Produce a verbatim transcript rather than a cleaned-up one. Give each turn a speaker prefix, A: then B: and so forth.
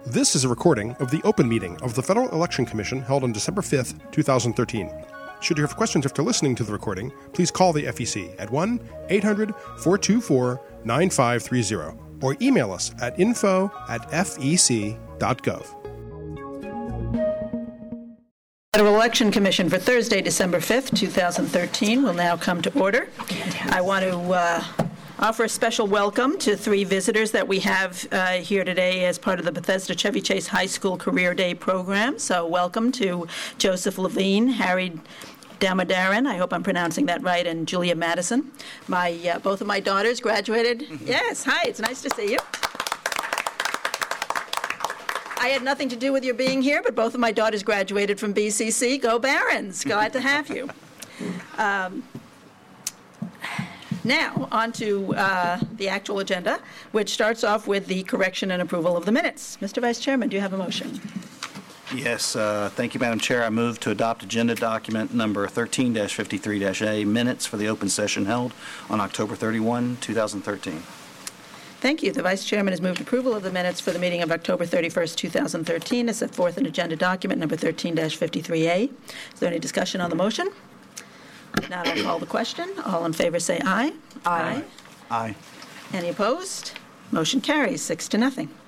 A: This is a recording of the open meeting of the Federal Election Commission held on December fifth, twenty thirteen. Should you have questions after listening to the recording, please call the F E C at one eight hundred four two four nine five three zero or email us at info at fec.gov.
B: Federal Election Commission for Thursday, December fifth, twenty thirteen will now come to order. I want to uh, offer a special welcome to three visitors that we have uh, here today as part of the Bethesda Chevy Chase High School Career Day program. So welcome to Joseph Levine, Harry Damodaran, I hope I'm pronouncing that right, and Julia Madison. My uh, both of my daughters graduated. Mm-hmm. Yes, hi, it's nice to see you. I had nothing to do with your being here, but both of my daughters graduated from B C C. Go Barons! Glad to have you. Um, now, on to uh, the actual agenda, which starts off with the correction and approval of the minutes. Mister Vice Chairman, do you have a motion?
C: Yes, uh, thank you, Madam Chair. I move to adopt agenda document number thirteen dash fifty-three dash A, minutes for the open session held on October thirty-first, twenty thirteen.
B: Thank you. The Vice Chairman has moved approval of the minutes for the meeting of October thirty-first, twenty thirteen, as set forth in agenda document number thirteen dash fifty-three A. Is there any discussion on the motion? If not, I'll call the question. All in favor say aye.
C: Aye. Aye.
B: Any opposed? Motion carries six to nothing.